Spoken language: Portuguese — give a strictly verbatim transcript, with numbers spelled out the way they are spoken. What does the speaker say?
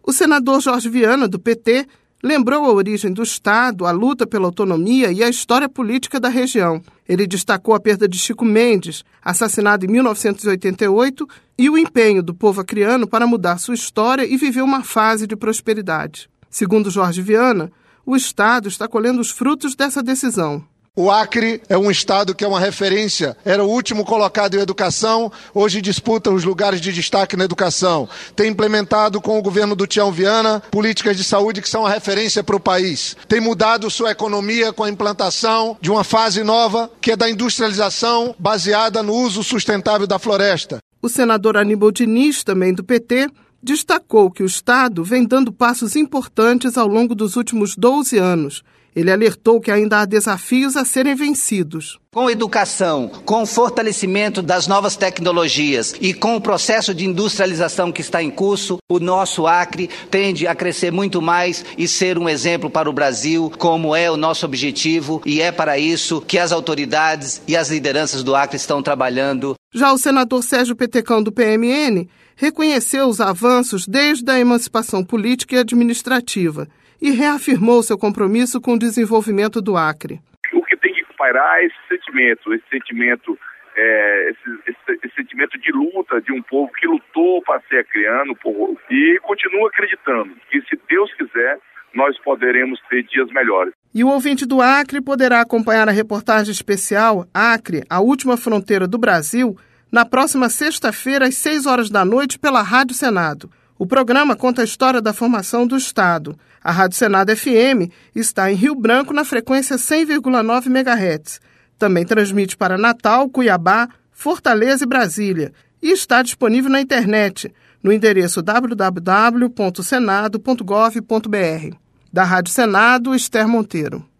O senador Jorge Viana, do P T, lembrou a origem do Estado, a luta pela autonomia e a história política da região. Ele destacou a perda de Chico Mendes, assassinado em mil novecentos e oitenta e oito, e o empenho do povo acreano para mudar sua história e viver uma fase de prosperidade. Segundo Jorge Viana, o Estado está colhendo os frutos dessa decisão. O Acre é um estado que é uma referência, era o último colocado em educação, hoje disputa os lugares de destaque na educação. Tem implementado com o governo do Tião Viana políticas de saúde que são uma referência para o país. Tem mudado sua economia com a implantação de uma fase nova, que é da industrialização baseada no uso sustentável da floresta. O senador Aníbal Diniz, também do P T, destacou que o Estado vem dando passos importantes ao longo dos últimos doze anos. Ele alertou que ainda há desafios a serem vencidos. Com educação, com o fortalecimento das novas tecnologias e com o processo de industrialização que está em curso, o nosso Acre tende a crescer muito mais e ser um exemplo para o Brasil, como é o nosso objetivo, e é para isso que as autoridades e as lideranças do Acre estão trabalhando. Já o senador Sérgio Petecão, do P M N, reconheceu os avanços desde a emancipação política e administrativa e reafirmou seu compromisso com o desenvolvimento do Acre. O que tem que pairar é esse sentimento, esse sentimento, é, esse, esse, esse sentimento de luta de um povo que lutou para ser acreano povo, e continua acreditando que, se Deus quiser, nós poderemos ter dias melhores. E o ouvinte do Acre poderá acompanhar a reportagem especial Acre, a última fronteira do Brasil, na próxima sexta-feira, às seis horas da noite, pela Rádio Senado. O programa conta a história da formação do Estado. A Rádio Senado F M está em Rio Branco na frequência cem vírgula nove megahertz. Também transmite para Natal, Cuiabá, Fortaleza e Brasília. E está disponível na internet, no endereço w w w ponto senado ponto gov ponto b r. Da Rádio Senado, Esther Monteiro.